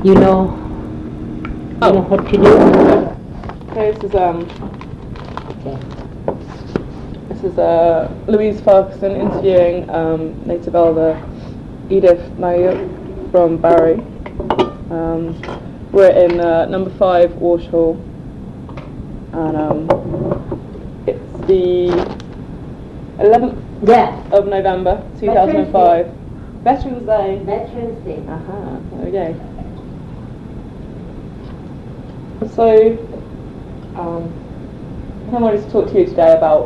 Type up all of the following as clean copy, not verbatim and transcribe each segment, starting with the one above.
You know what to do? Okay, Okay. this is Louise Ferguson interviewing Native Elder Edith Nayuk from Barry. We're in number 5 Walsh Hall, and it's the 11th of November 2005. Veterans Day. Veterans Day. Aha, there we go. So, I wanted to talk to you today about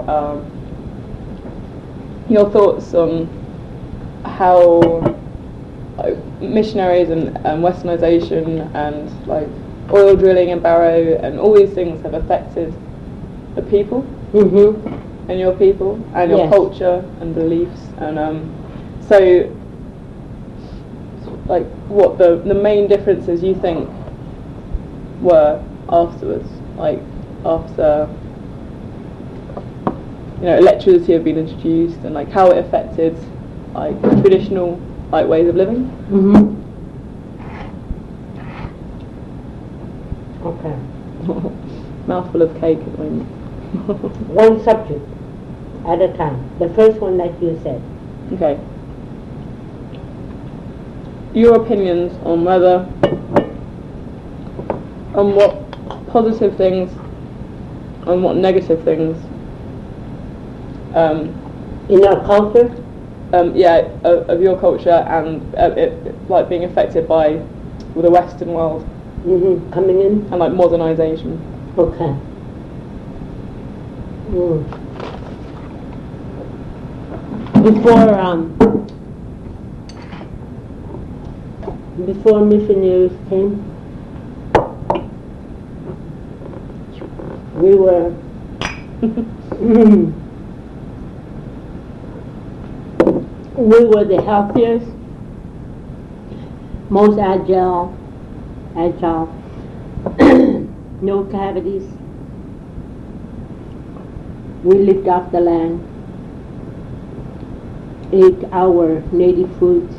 your thoughts on how missionaries and westernization and like oil drilling in Barrow and all these things have affected the people and your people and your culture and beliefs, and so like what the main differences you think were afterwards, like after electricity had been introduced, and like how it affected like traditional like ways of living. Okay. Mouthful of cake at the moment. One subject at a time. The first one that you said. Okay. Your opinions on what positive things and what negative things in our culture? Of your culture and it like being affected by the Western world coming in and like modernization. Okay. Before missionaries came, we were the healthiest, most agile, no cavities. We lived off the land, ate our native foods.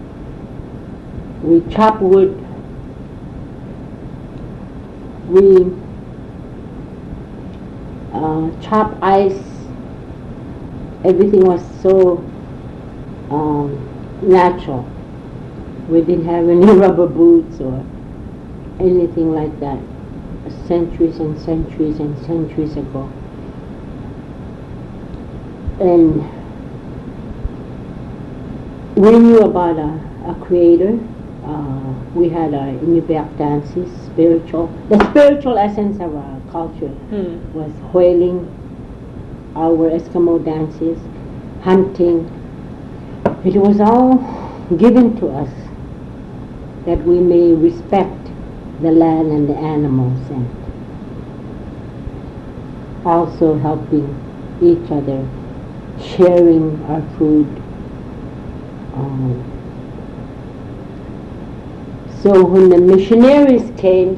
We chopped wood. We chopped ice. Everything was so natural. We didn't have any rubber boots or anything like that. Centuries and centuries and centuries ago. And we knew about a creator. We had our Inupiaq dances, the spiritual essence of our culture was whaling, our Eskimo dances, hunting. It was all given to us that we may respect the land and the animals, and also helping each other, sharing our food. So when the missionaries came,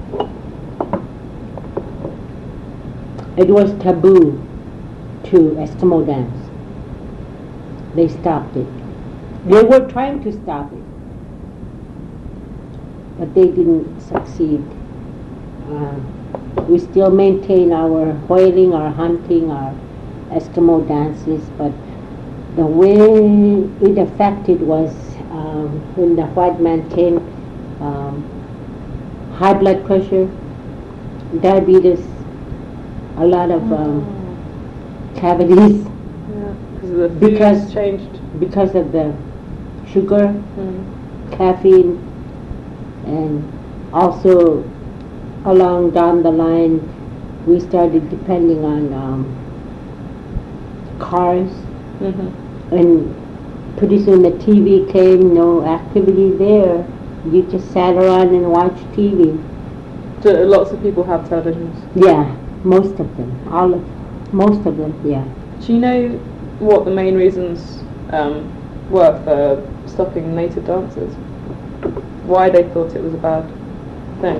it was taboo to Eskimo dance. They stopped it. They were trying to stop it, but they didn't succeed. We still maintain our whaling, our hunting, our Eskimo dances, but the way it affected was when the white man came, high blood pressure, diabetes, a lot of cavities, because of the sugar, caffeine, and also along down the line we started depending on cars, and pretty soon the TV came, no activity there. You just sat around and watched TV. So lots of people have televisions? Yeah, most of them. Most of them, yeah. Do you know what the main reasons were for stopping native dances? Why they thought it was a bad thing?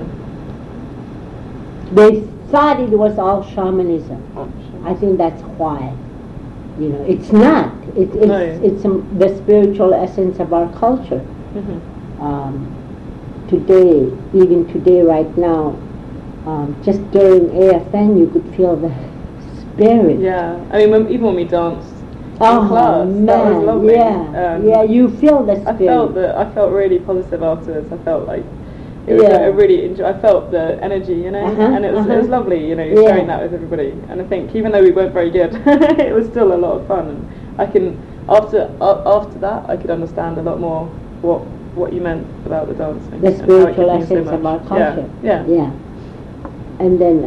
They thought it was all shamanism. I think that's why. It's not. It's the spiritual essence of our culture. today, even today, right now, just during AFN, you could feel the spirit. Yeah, I mean, even when we danced in class, man, that was lovely. Yeah, you feel the spirit. I felt really positive afterwards. I felt like it was I really I felt the energy, you know, and it was lovely, you know, sharing that with everybody. And I think even though we weren't very good, it was still a lot of fun. And I can after that I could understand a lot more what you meant about the dancing. The spiritual essence of our culture. Yeah. And then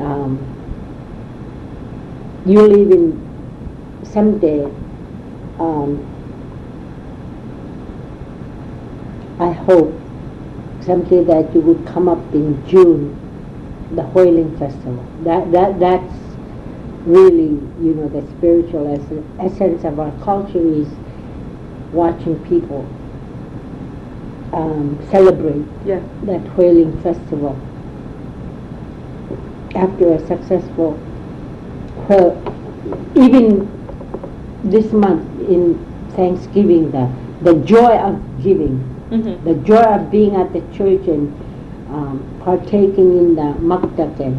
you live in someday. I hope someday that you would come up in June, the Hoiling Festival. That's really, you know, the spiritual essence of our culture is watching people celebrate that Hoiling Festival after a successful. Well, even this month in Thanksgiving, the joy of giving. Mm-hmm. The joy of being at the church and partaking in the maktak and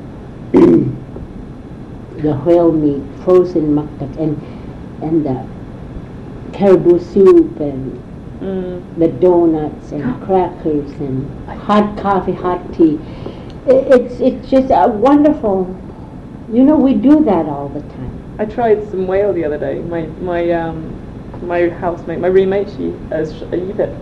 the whale meat, frozen maktak, and the caribou soup and the donuts and crackers and hot coffee, hot tea. It's just a wonderful. You know, we do that all the time. I tried some whale the other day. My housemate, my roommate, she has a yupik.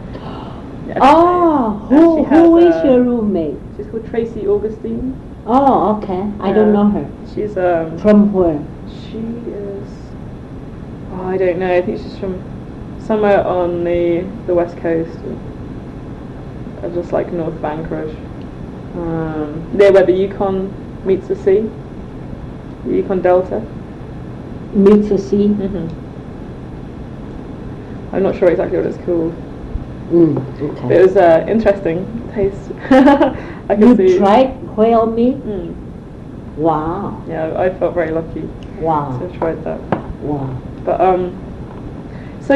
Who is your roommate? She's called Tracy Augustine. Oh, okay. I don't know her. She's from where? She is. Oh, I don't know. I think she's from somewhere on the west coast, just like North of Anchorage, near where the Yukon meets the sea, the Yukon Delta. Meets the sea. Mm-hmm. I'm not sure exactly what it's called. Okay. But it was interesting taste. You tried whale meat? Wow. Yeah, I felt very lucky. Wow. To have tried that. Wow. But so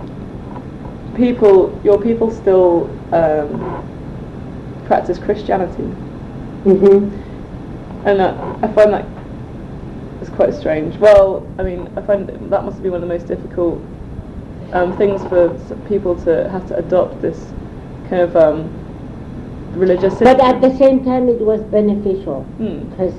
your people still practice Christianity. Mm-hmm. And I find that it's quite strange. Well, I mean, I find that must be one of the most difficult things for people to have to adopt this kind of religious system. But at the same time, it was beneficial because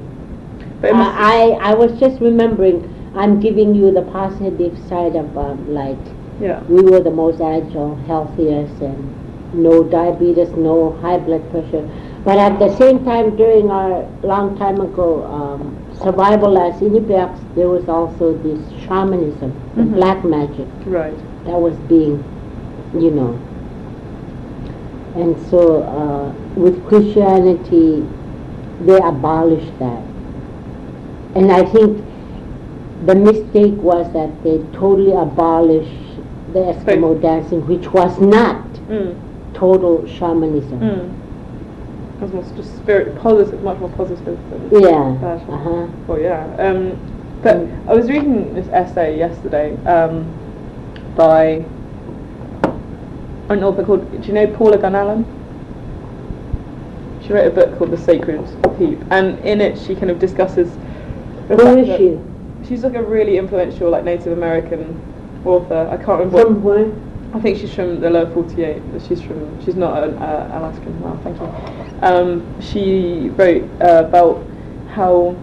I was just remembering. I'm giving you the positive side of we were the most agile, healthiest, and no diabetes, no high blood pressure. But at the same time, during our long time ago survival as Inupiats, there was also this shamanism, the black magic, right? That was being, you know. And so with Christianity, they abolished that. And I think the mistake was that they totally abolished the Eskimo dancing, which was not total shamanism. It was just positive, much more positive than fashion. Oh yeah. But I was reading this essay yesterday by an author called, do you know Paula Gunn Allen? She wrote a book called The Sacred Heap, and in it she kind of discusses Who is she? She's like a really influential Native American author. I can't remember. From where? I think she's from the Lower 48. She's not an Alaskan. Well, thank you. She wrote about how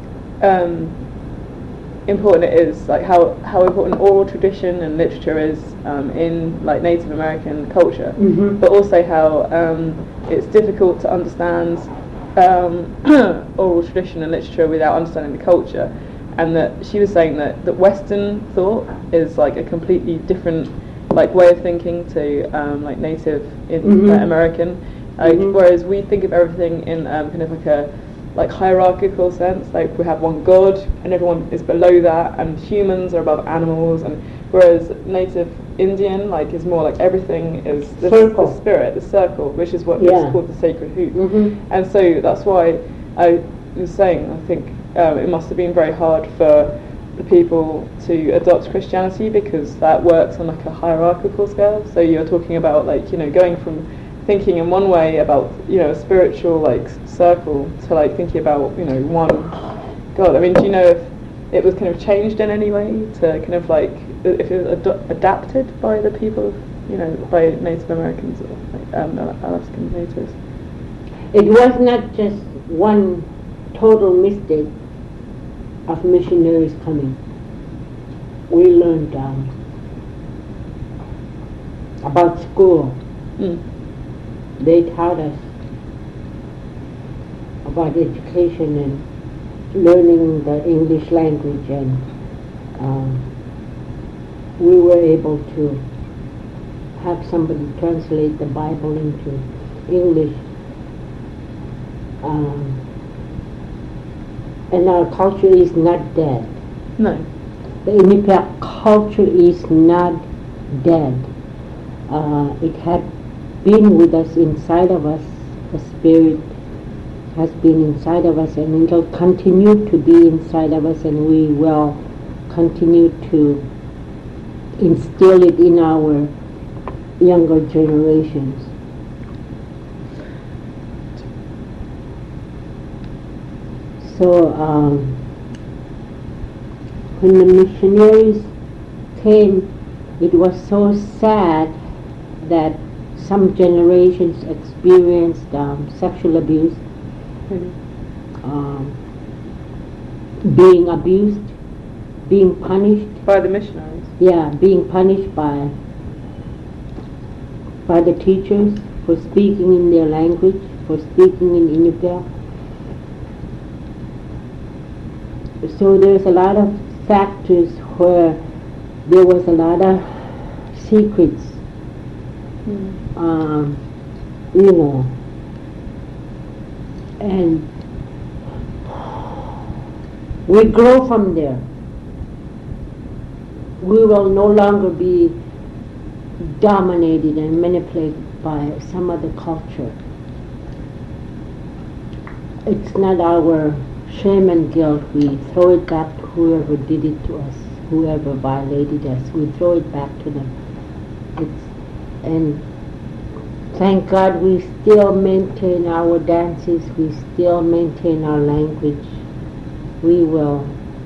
important it is, how important oral tradition and literature is in Native American culture, but also how it's difficult to understand oral tradition and literature without understanding the culture, and that she was saying that Western thought is a completely different way of thinking to Native American, whereas we think of everything in kind of a hierarchical sense, we have one god and everyone is below that, and humans are above animals, and whereas Native Indian is more everything is the spirit, the circle, which is what is called the sacred hoop. And so that's why I was saying, I think it must have been very hard for the people to adopt Christianity, because that works on a hierarchical scale. So you're talking about going from thinking in one way about, a spiritual like circle to like thinking about, one God. I mean, do you know if it was kind of changed in any way to kind of like, if it was adapted by the people, by Native Americans or like, Alaskan natives? It was not just one total mistake of missionaries coming. We learned about school. They taught us about education and learning the English language, and we were able to have somebody translate the Bible into English. And our culture is not dead. No. The Inupiaq culture is not dead. It had been with us, inside of us. The spirit has been inside of us, and it will continue to be inside of us, and we will continue to instill it in our younger generations. So when the missionaries came, it was so sad that some generations experienced sexual abuse, being abused, being punished. By the missionaries? Yeah, being punished by the teachers for speaking in their language, for speaking in Inupiaq. So there's a lot of factors where there was a lot of secrets, and we grow from there. We will no longer be dominated and manipulated by some other culture. It's not our shame and guilt. We throw it back to whoever did it to us, whoever violated us. We throw it back to them. And thank God we still maintain our dances. We still maintain our language. We will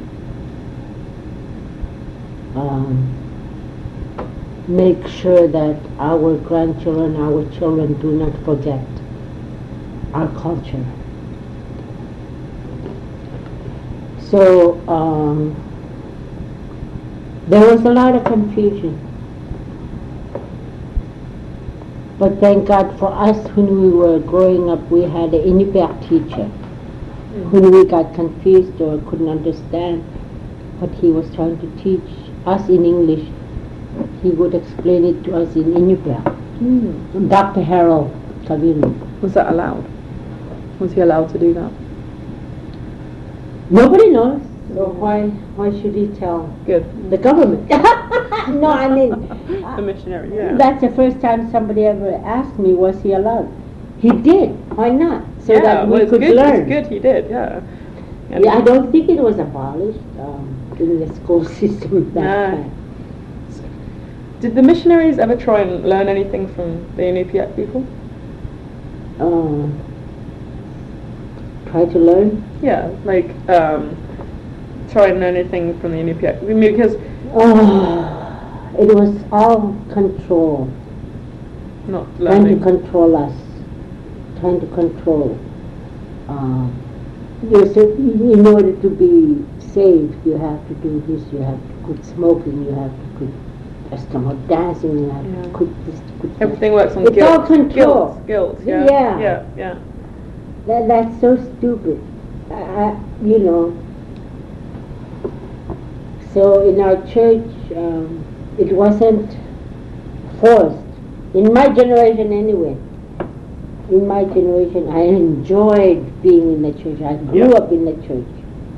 make sure that our grandchildren, our children do not forget our culture. So there was a lot of confusion. But thank God for us, when we were growing up, we had an Inupiaq teacher. When we got confused or couldn't understand what he was trying to teach us in English, he would explain it to us in Inupiaq. Dr. Harold Kaviru. Was that allowed? Was he allowed to do that? Nobody knows. So why should he tell the government? No, I mean the missionary. Yeah. That's the first time somebody ever asked me, was he allowed? He did. Why not? So that we could learn. It's good he did. Yeah. I don't think it was abolished in the school system back then. Did the missionaries ever try and learn anything from the Inupiaq people? Try to learn? Yeah, like try and learn anything from the Inupiaq. Because it was all control. Not learning. Trying to control us. Trying to control. In order to be saved, you have to do this, you have to quit smoking, you have to quit dancing, you have to quit this, quit that. Everything works on it's guilt. All control. Guilt, yeah. That's so stupid. So in our church, it wasn't forced. In my generation anyway. In my generation, I enjoyed being in the church. I grew up in the church.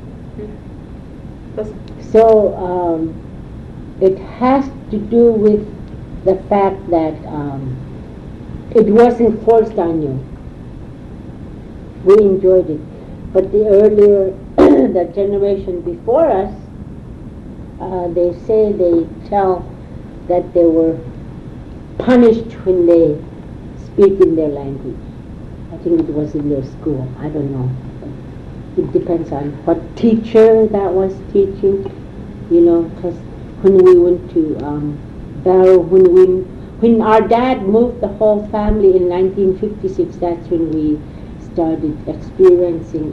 So it has to do with the fact that it wasn't forced on you. We enjoyed it. But the earlier, the generation before us, they tell that they were punished when they speak in their language. I think it was in their school. I don't know. It depends on what teacher that was teaching, because when we went to Barrow, when our dad moved the whole family in 1956, that's when we started experiencing,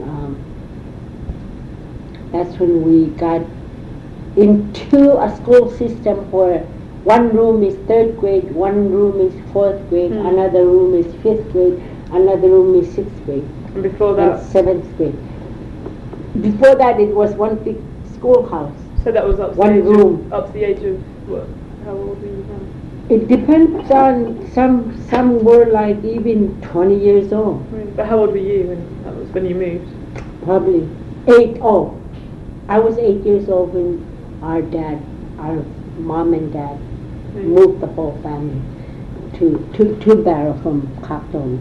that's when we got into a school system where one room is 3rd grade, one room is 4th grade, another room is 5th grade, another room is 6th grade. And before that? And 7th grade. Before that, it was one big schoolhouse. So that was up to one room. Up to the age of what? How old were you then? It depends on some were like even 20 years old. Right. But how old were you when you moved? Probably 8. Oh, I was 8 years old when our mom and dad moved the whole family to Barrow from Cocktone.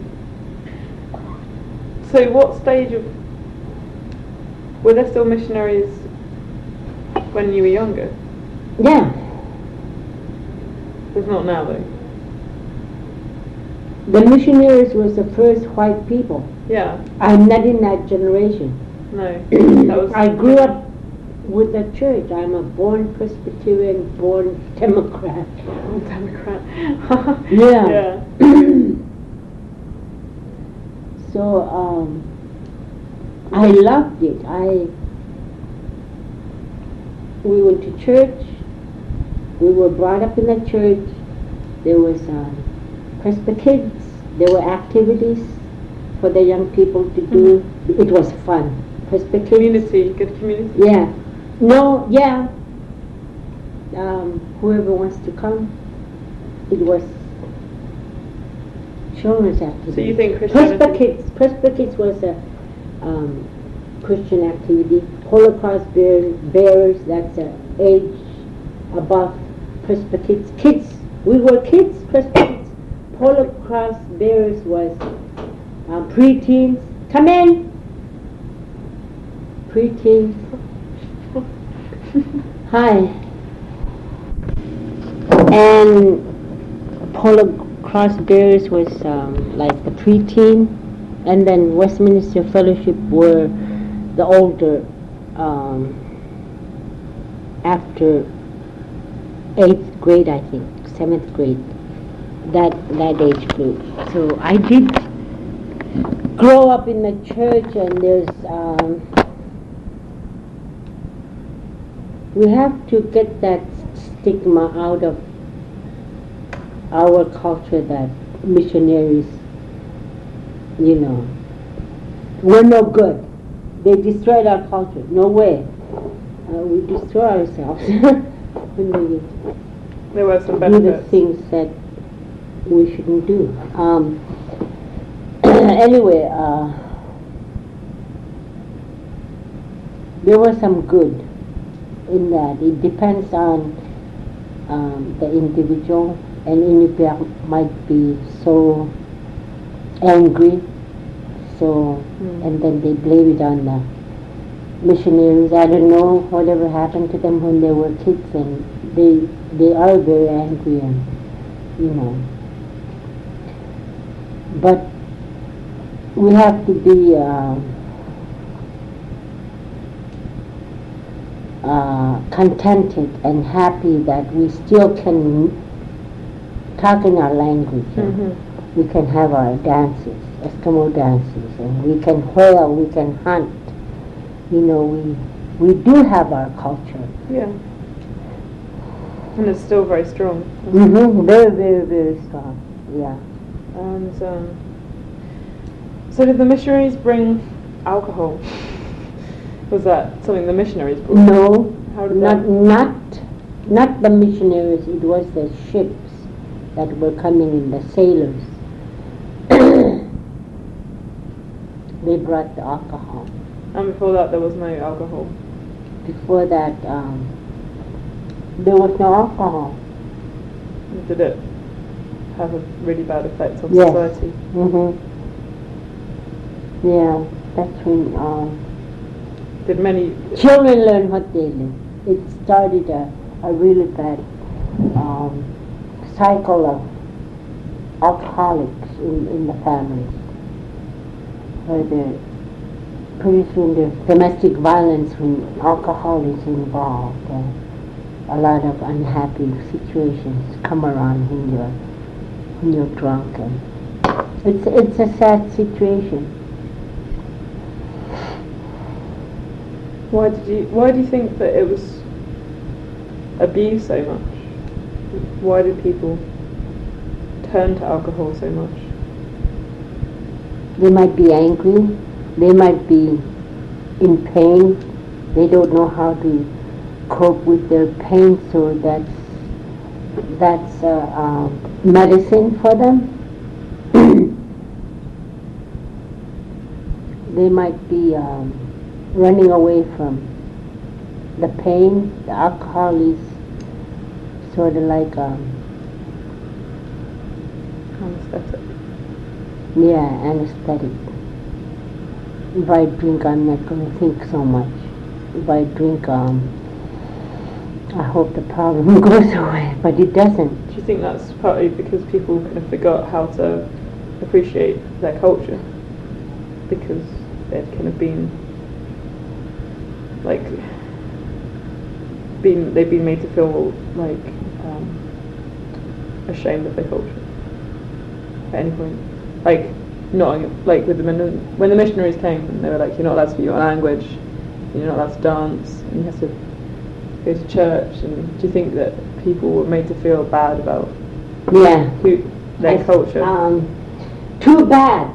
So what stage were there still missionaries when you were younger? Yeah. There's not now though. The missionaries was the first white people. Yeah. I'm not in that generation. No. I grew up with the church. I'm a born Presbyterian, born Democrat. Democrat. Yeah. So I loved it. We went to church. We were brought up in the church. There was Presby Kids. There were activities for the young people to do. It was fun. Presby Kids. Community, good community. Yeah. No, yeah. Whoever wants to come. It was children's activity. So you think Christianity? Presby Kids was a Christian activity. Holocaust bearers, that's age above Presby Kids. Kids, we were kids, Presby Kids. Holocaust bearers was preteens. Come in! Preteens. Hi. And Holocaust bearers was like the preteen, and then Westminster Fellowship were the older, after 8th grade, I think, 7th grade, that age group. So I did grow up in the church, and there's we have to get that stigma out of our culture that missionaries, we're no good. They destroyed our culture. No way. We destroy ourselves when we there were some do benefits. the things that we shouldn't do. Anyway, there was some good in that. It depends on the individual, and Inupiaq might be so angry, and then they blame it on the missionaries. I don't know whatever happened to them when they were kids, and they are very angry, and but we have to be contented and happy that we still can talk in our language. Mm-hmm. We can have our dances, Eskimo dances, and we can whale, we can hunt. We do have our culture. Yeah. And it's still very strong. Mm-hmm. Very, very, very strong. Yeah. And so did the missionaries bring alcohol? Was that something the missionaries brought? No. How did not the missionaries. It was the ships that were coming in, the sailors. They brought the alcohol. And before that there was no alcohol? Before that, there was no alcohol. Did it have a really bad effect on society? Mm-hmm. Yeah, that's when did many children learn what they learn. It started a really bad cycle of alcoholics. in the families, where pretty soon there's domestic violence when alcohol is involved. A lot of unhappy situations come around when you're drunk, and it's a sad situation. Why do you think that it was abused so much? Why did people turn to alcohol so much? They might be angry, they might be in pain, they don't know how to cope with their pain, so that's medicine for them. They might be running away from the pain. The alcohol is sort of like anesthetic. Yeah, anesthetic. If I drink, I'm not going to think so much. If I drink, I hope the problem goes away, but it doesn't. Do you think that's partly because people kind of forgot how to appreciate their culture? Because they've kind of they've been made to feel like ashamed of their culture at any point. Like, not like with when the missionaries came, and they were like, you're not allowed to speak your language, you're not allowed to dance, and you have to go to church. And do you think that people were made to feel bad about their culture? Too bad.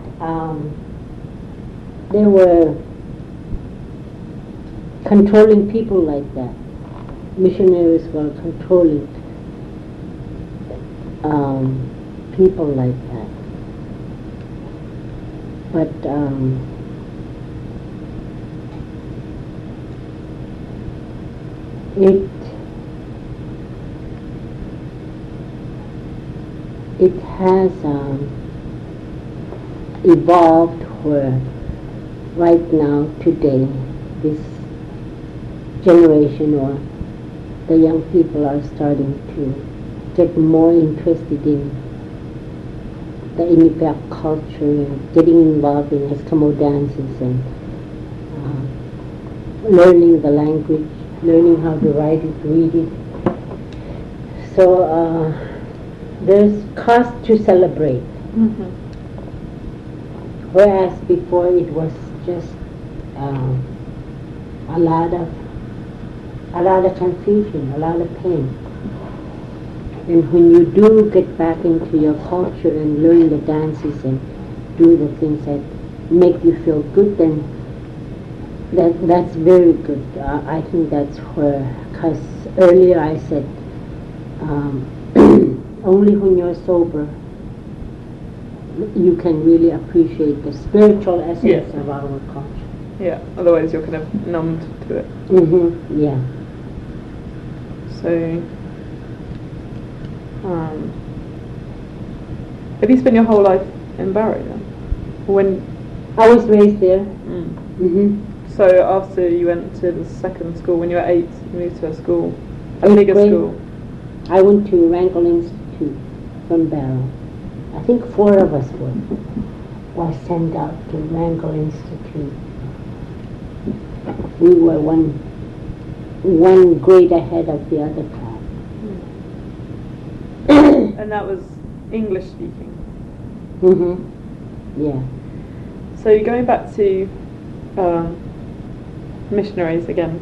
They were controlling people like that. Missionaries were controlling people like that. But it has evolved where right now, today, this generation or the young people are starting to get more interested in the Inupiaq culture and getting involved in Eskimo dances and learning the language, learning how to write it, read it. So there's cause to celebrate. Mm-hmm. Whereas before it was just a lot of confusion, a lot of pain. And when you do get back into your culture and learn the dances and do the things that make you feel good, then that's very good. I think that's where, because earlier I said only when you're sober you can really appreciate the spiritual essence of our culture. Yeah, otherwise you're kind of numbed to it. Mm-hmm. Yeah. So, have you spent your whole life in Barrow then? When I was raised there. Mm-hmm. So after you went to the second school, when you were 8, you moved to a school, a bigger school. I went to Wrangell Institute from Barrow. I think 4 of us were sent out to Wrangell Institute. We were one grade ahead of the other class. And that was English speaking? Mm-hmm. Yeah. So going back to missionaries again,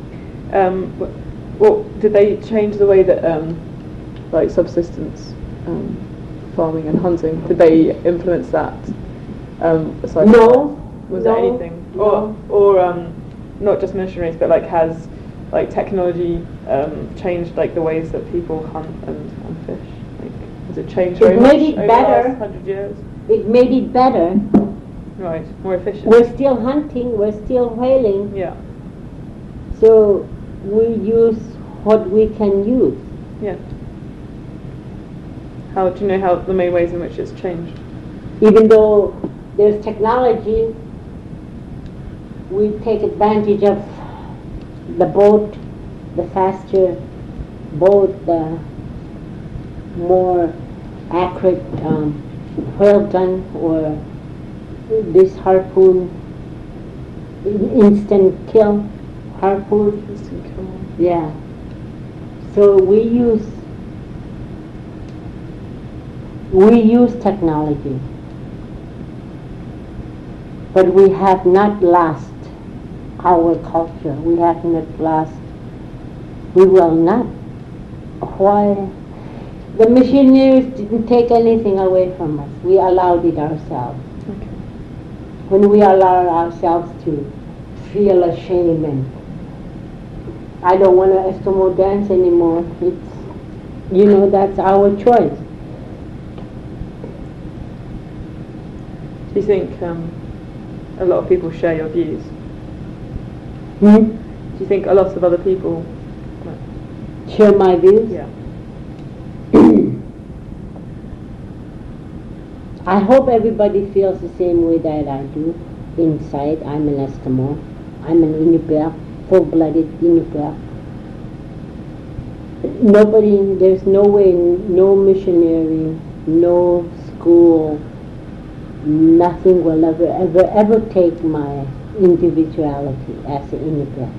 what did they change the way that like subsistence farming and hunting, did they influence that? No. Was there anything? No. Or not just missionaries, but like has like technology changed like the ways that people hunt and fish? Like, has it changed very much over the last 100 years? It made it better. Right, more efficient. We're still hunting, we're still whaling. Yeah. So we use what we can use. Yeah. How do you know how the main ways in which it's changed? Even though there's technology, we take advantage of the boat, the faster boat, the more accurate whale gun or this harpoon, instant kill harpoon. Instant kill. Yeah. So we use technology, but we have not lost our culture. We have not lost. We will not. Why? The missionaries didn't take anything away from us. We allowed it ourselves. Okay. When we allow ourselves to feel ashamed and I don't want to Eskimo dance anymore, that's our choice. Do you think a lot of people share your views? Do you think a lot of other people share my views? Yeah. I hope everybody feels the same way that I do. Inside, I'm an Eskimo. I'm an Inupiaq, full-blooded Inupiaq. There's no way, no missionary, no school, nothing will ever take my individuality as an Inupiaq.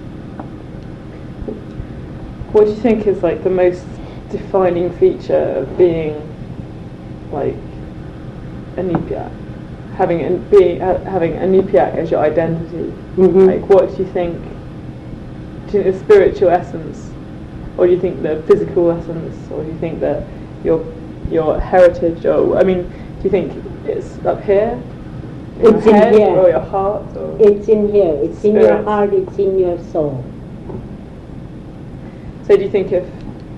What do you think is like the most defining feature of being like a Inupiaq? Having a Inupiaq as your identity. Mm-hmm. Like, what do you think? Do you think the spiritual essence, or do you think the physical essence, or do you think that your heritage, or do you think it's up here? It's in head, here. Or your heart? Or it's in here. It's in your heart. It's in your soul. So do you think if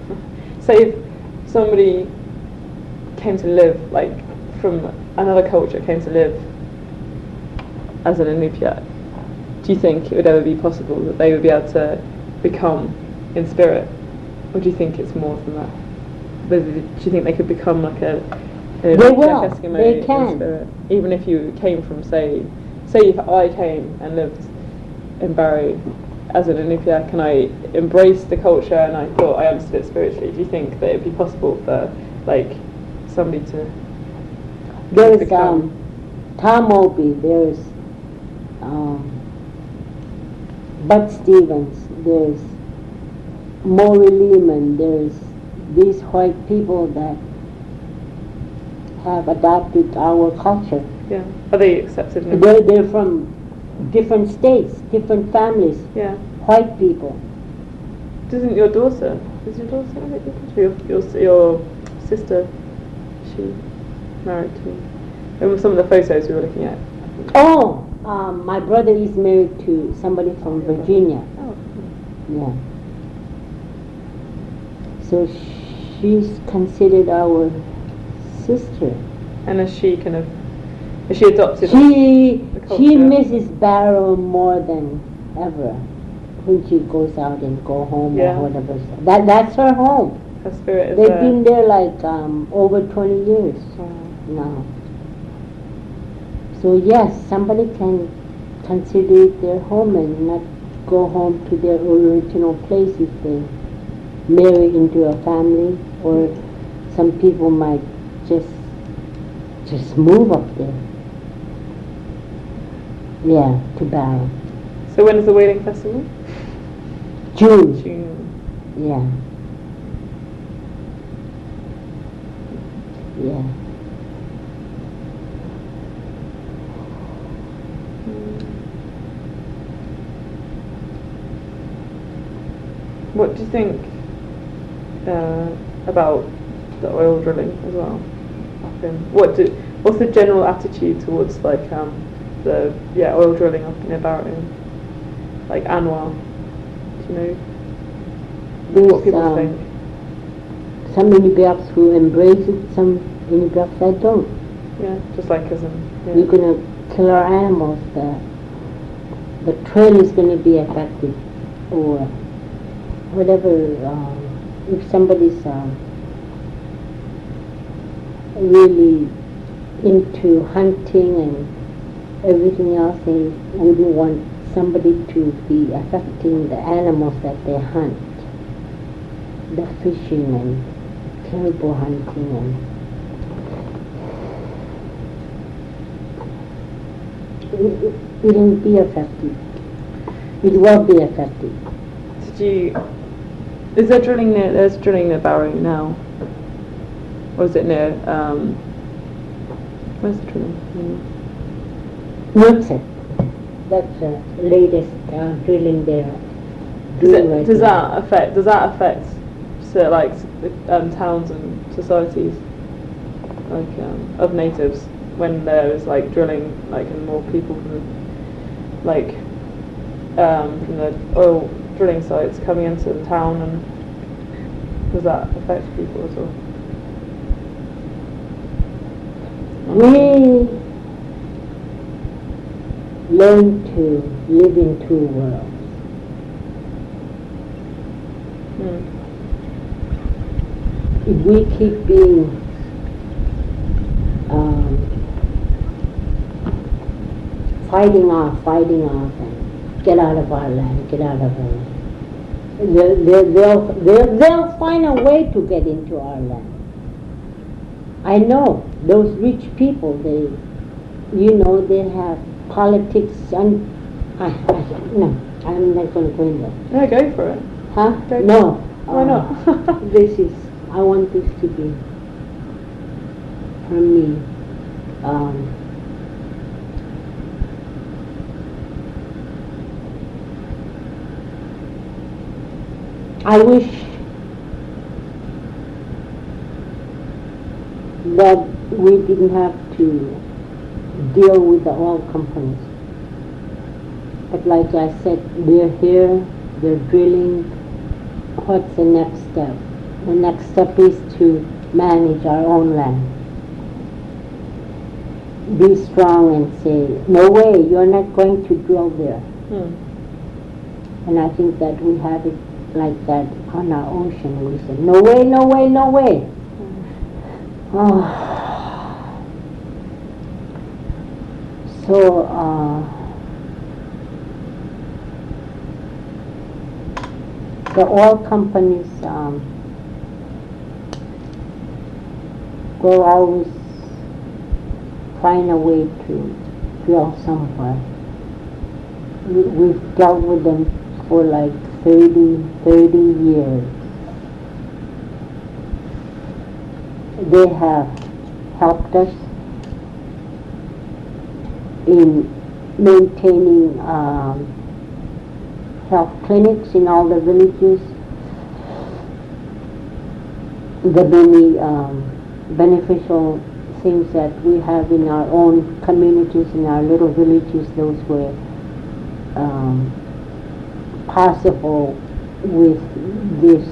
somebody came to live, like from another culture, came to live as an Inupiaq, do you think it would ever be possible that they would be able to become in spirit? Or do you think it's more than that? Do you think they could become like an Inupiaq Eskimo they can. in spirit? Even if you came from, say if I came and lived in Barrow as an Inupiaq and I embraced the culture and I thought I understood it spiritually, do you think that it would be possible for like somebody to There's Tom Opie, there's Bud Stevens, there's Maury Lehman, there's these white people that have adopted our culture. Yeah. Are they accepted? They're from different states, different families. Yeah. White people. Is your daughter your sister? She married to? And some of the photos we were looking at. Oh, my brother is married to somebody from Virginia. Oh. Yeah. So she's considered our sister. And is she adopted? She misses Barrow more than ever when she goes out and go home or whatever. That's her home. Her spirit is They've been there like over 20 years now. So yes, somebody can consider it their home and not go home to their original place if they marry into a family, or some people might just move up there. Yeah, to Barrow. So when is the Whaling Festival? June. Yeah. Yeah. What do you think about the oil drilling as well? What's the general attitude towards like the oil drilling up near Barrow, like Anwar? Do you know what people think? Some Inupiaqs who embrace it, some Inupiaqs that don't. Yeah, just like as in. Yeah. We're gonna kill our animals. The trail is gonna be affected, or whatever. If somebody's really into hunting and everything else, they wouldn't want somebody to be affecting the animals that they hunt, the fishing and caribou hunting, and it'll be effective. It will be effective. Is there drilling near? There's drilling near Barrow now, or is it near? Where's the drilling? Northset. That's the latest drilling there. Does that affect so like towns and societies like of natives when there is like drilling like and more people from the oil drilling sites coming into the town, and does that affect people at all? We learn to live in two worlds. If we keep being fighting off and get out of our land, they'll find a way to get into our land. I know those rich people, they have politics and no, I'm not going to go in there. No, go for it. Huh? No. Why not? I want this to be, from me, I wish that we didn't have to deal with the oil companies. But like I said, they're here, they're drilling. What's the next step? The next step is to manage our own land. Be strong and say, no way, you're not going to drill there. And I think that we have it like that on our ocean. We say, no way, no way, no way. Oh. So, the oil companies will always find a way to drill somewhere. We've dealt with them for like 30 years. They have helped us in maintaining health clinics in all the villages. The many beneficial things that we have in our own communities, in our little villages, those were possible with this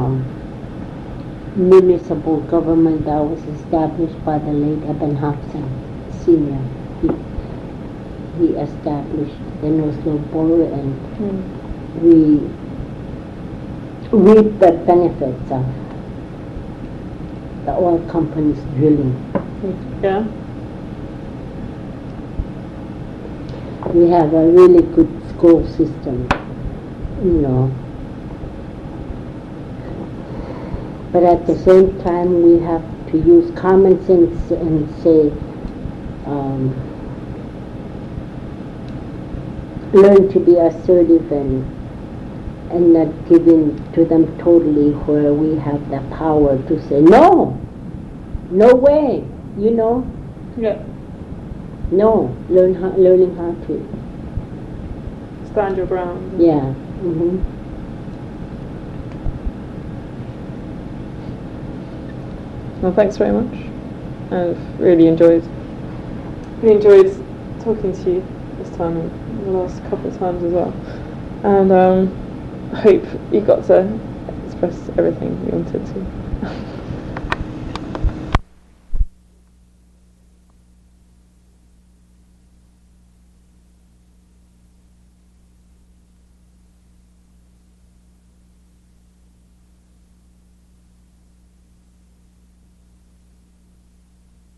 municipal government that was established by the late Eben Hobson Sr. He established the Oslo Board, and we reap the benefits of the oil companies drilling. Yeah. We have a really good school system, But at the same time, we have to use common sense and say, learn to be assertive and not give in to them totally, where we have the power to say, no way, Yeah. No, learning how to stand your ground. Yeah. Mm-hmm. Well, thanks very much. I've really enjoyed talking to you this time and the last couple of times as well. And I hope you got to express everything you wanted to.